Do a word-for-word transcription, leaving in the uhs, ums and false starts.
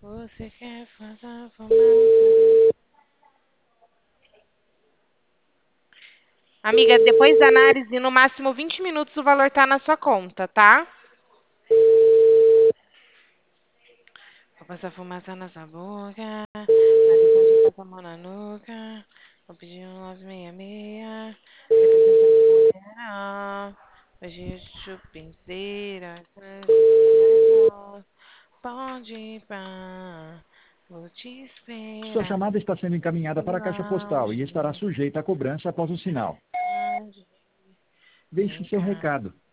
Você quer fazer fumaça? Amiga, depois da análise, no máximo vinte minutos o valor tá na sua conta, tá? Vou passar fumaça na sua boca. Aí depois eu passo a mão na nuca. Vou pedir um nove seis seis. Depois eu passo mulherão. Hoje eu chupinceira. Pode ir pra. Vou te Sua esperar. chamada está sendo encaminhada para a caixa postal e estará Lounge. sujeita à cobrança após o sinal. Pode Deixe seu brincar. recado.